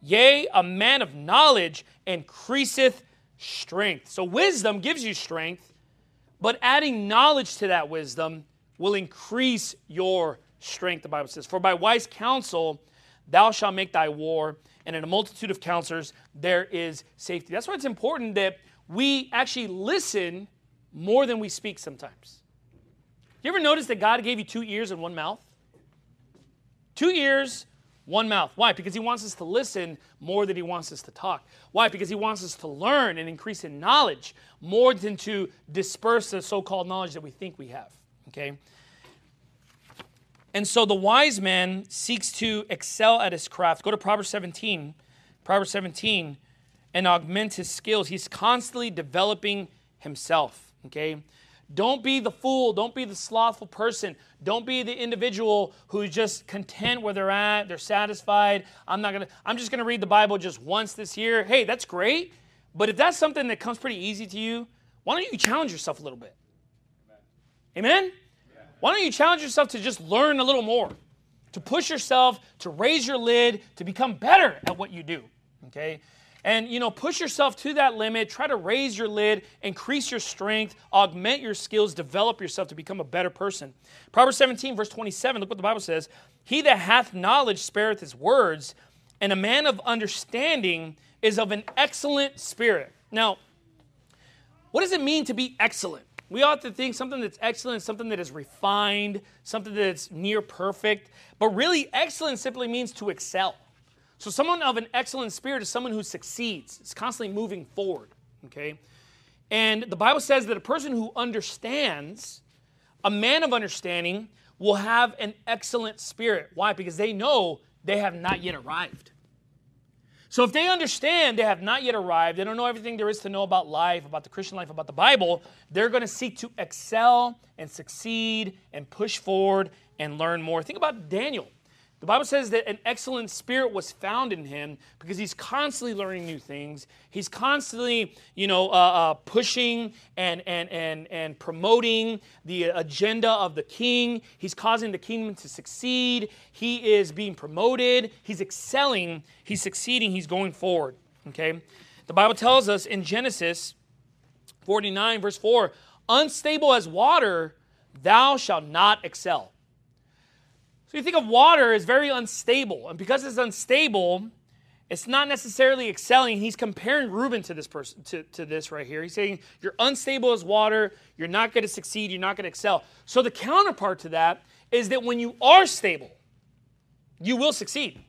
Yea, a man of knowledge increaseth strength. So wisdom gives you strength, but adding knowledge to that wisdom will increase your strength, the Bible says. For by wise counsel thou shalt make thy war, and in a multitude of counselors there is safety. That's why it's important that we actually listen more than we speak sometimes. You ever notice that God gave you 2 ears and 1 mouth? 2 ears, 1 mouth. Why? Because he wants us to listen more than he wants us to talk. Why? Because he wants us to learn and increase in knowledge more than to disperse the so-called knowledge that we think we have. Okay? And so the wise man seeks to excel at his craft. Go to Proverbs 17. Proverbs 17, and augment his skills. He's constantly developing himself. Okay? Don't be the fool. Don't be the slothful person. Don't be the individual who's just content where they're at. They're satisfied. I'm just going to read the Bible just once this year. Hey, that's great. But if that's something that comes pretty easy to you, why don't you challenge yourself a little bit? Amen? Why don't you challenge yourself to just learn a little more? To push yourself, to raise your lid, to become better at what you do. Okay? And, push yourself to that limit. Try to raise your lid, increase your strength, augment your skills, develop yourself to become a better person. Proverbs 17, verse 27, look what the Bible says. He that hath knowledge spareth his words, and a man of understanding is of an excellent spirit. Now, what does it mean to be excellent? We ought to think something that's excellent, something that is refined, something that's near perfect. But really, excellence simply means to excel. So someone of an excellent spirit is someone who succeeds. It's constantly moving forward, okay? And the Bible says that a person who understands, a man of understanding, will have an excellent spirit. Why? Because they know they have not yet arrived. So if they understand they have not yet arrived, they don't know everything there is to know about life, about the Christian life, about the Bible, they're going to seek to excel and succeed and push forward and learn more. Think about Daniel. The Bible says that an excellent spirit was found in him because he's constantly learning new things. He's constantly, pushing and promoting the agenda of the king. He's causing the kingdom to succeed. He is being promoted. He's excelling. He's succeeding. He's going forward. Okay? The Bible tells us in Genesis 49, verse 4, unstable as water, thou shalt not excel. So you think of water as very unstable. And because it's unstable, it's not necessarily excelling. He's comparing Reuben to this person, to this right here. He's saying, you're unstable as water. You're not going to succeed. You're not going to excel. So the counterpart to that is that when you are stable, you will succeed.